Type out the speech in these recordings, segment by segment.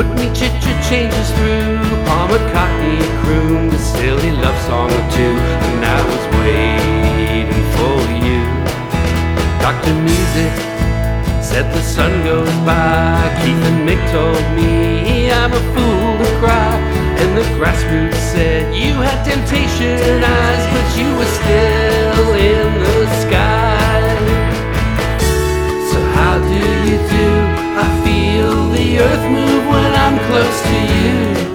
Whitney Chitcher changes through, Paul McCartney crooned a silly love song or two, and I was waiting for you. Dr. Music said the sun goes by. Keith and Mick told me I'm a fool to cry, and the grassroots said you had temptation eyes, but you were still in the sky. So how do you do? I feel the earth move when I'm close to you.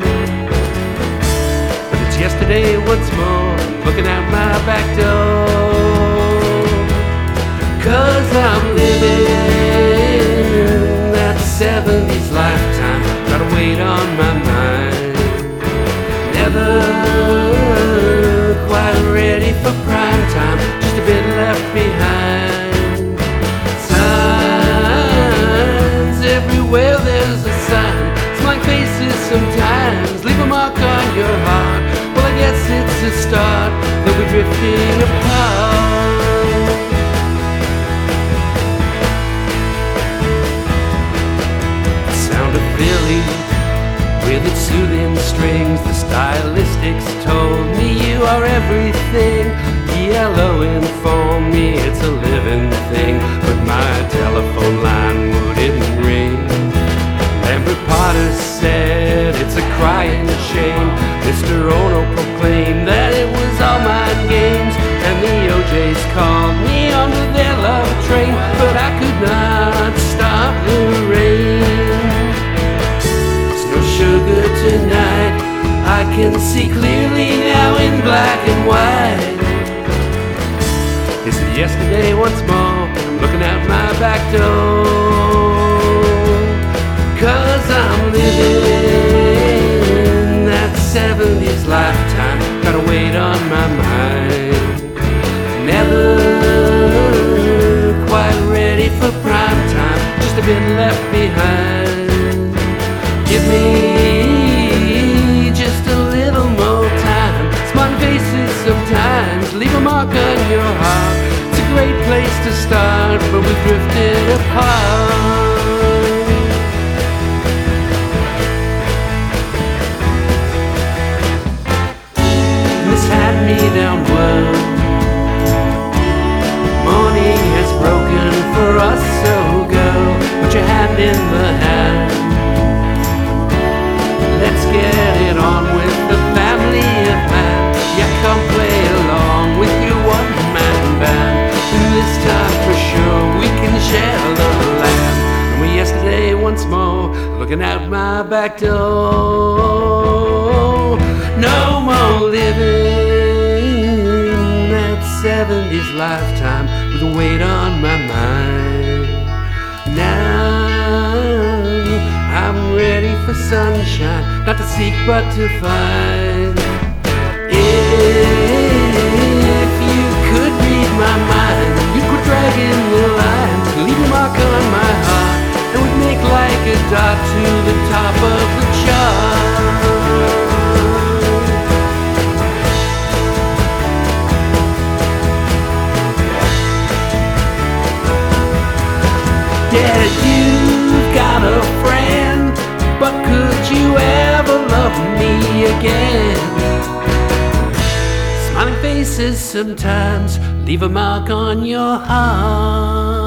But it's yesterday once more, looking out my back door. 'Cause I'm living that 70s lifetime, got a weight on my mind. Never quite ready for prime time, just a bit left behind. Signs everywhere, there's a sign. Smiling faces sometimes leave a mark on your heart. Well, I guess it's a start that we're drifting apart. Philly, with its soothing strings, the stylistics told me you are everything. Yellow informed me it's a living thing, but my telephone line wouldn't ring. Lambert Potter said it's a crying shame. Mr. Ono proclaimed that it was all mind games, and the OJs called me onto their love train, but I could not stop the rain. Sugar tonight, I can see clearly now in black and white. It's yesterday once more, I'm looking out my back door. 'Cause I'm living that 70s lifetime, got a weight on my mind. Never quite ready for prime time, just a bit left behind. Give me just a little more time. Smart faces sometimes leave a mark on your heart. It's a great place to start, but we've drifted apart. This hand-me-down world, morning has broken for us, so girl, put your hand in the hand. Let's get it on with the family of man. Yeah, come play along with your one-man band. And this time for sure we can share the land. And we yesterday once more, looking out my back door. No more living that 70s lifetime with a weight on my mind. Now I'm ready for sunshine, not to seek but to find. If you could read my mind, you'd quit dragging the line, leave a mark on my heart, and we'd make like a dot to the top of the chart. Yeah, you've got a friend, but could you ever love me again? Smiling faces sometimes leave a mark on your heart.